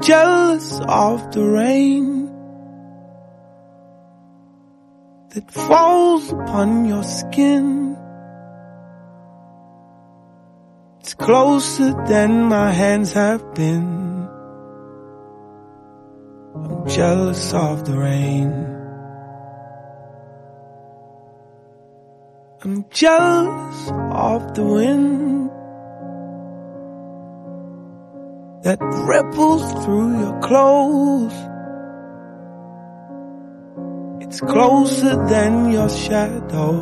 jealous of the rain that falls upon your skin. It's closer than my hands have been. I'm jealous of the rain. I'm jealous of the wind that ripples through your clothes. It's closer than your shadow.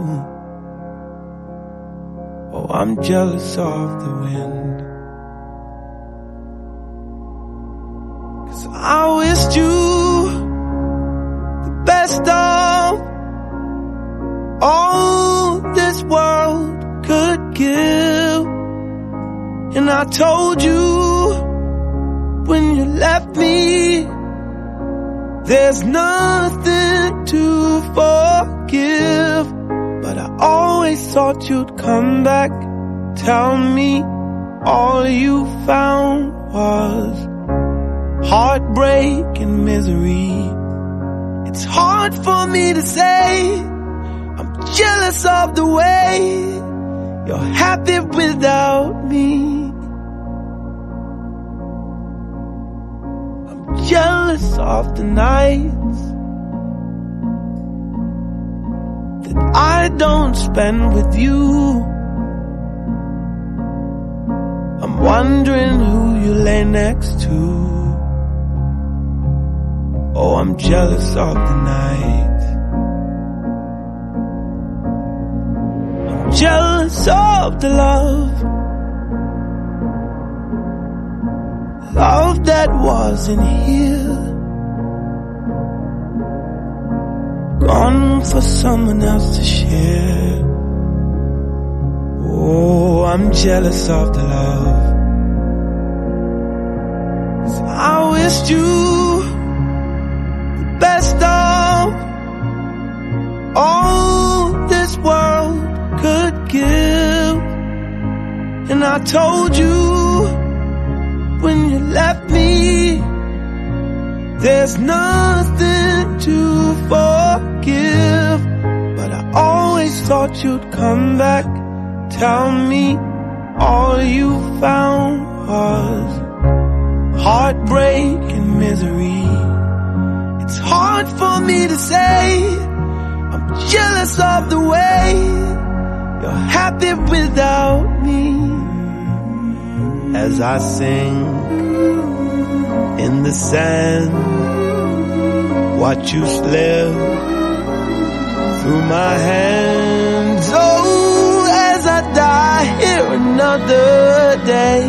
Oh, I'm jealous of the wind. 'Cause I wished you the best of all this world could give. And I told you when you left me, there's nothing to forgive. But I always thought you'd come back, tell me all you found was heartbreak and misery. It's hard for me to say I'm jealous of the way you're happy without me. I'm jealous of the nights that I don't spend with you. I'm wondering who you lay next to. Oh, I'm jealous of the nights. I'm jealous of the love that wasn't here, gone for someone else to share. Oh, I'm jealous of the love. 'Cause I wished you the best of all this world could give. And I told you when you left me, there's nothing to forgive. But I always thought you'd come back, tell me all you found was heartbreak and misery. It's hard for me to say I'm jealous of the way you're happy without me. As I sing in the sand, watch you slip through my hands. Oh, as I die here another day,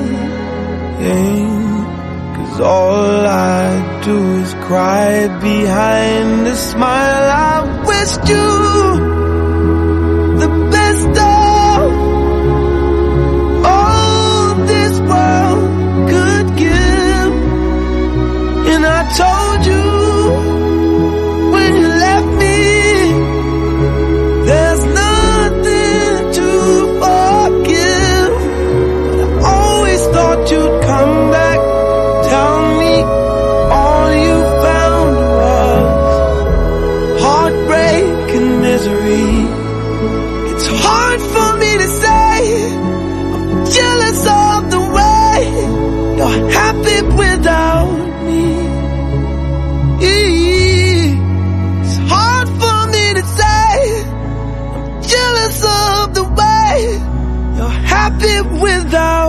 'cause all I do is cry behind a smile. I wished you the best of all this world could give. And I told you when you left me, there's nothing to forgive. But I always thought you'd come back, tell me all you found was heartbreak and misery. It's hard for me to say I'm jealous of the way you're happy without me. It's hard for me to say I'm jealous of the way you're happy without me.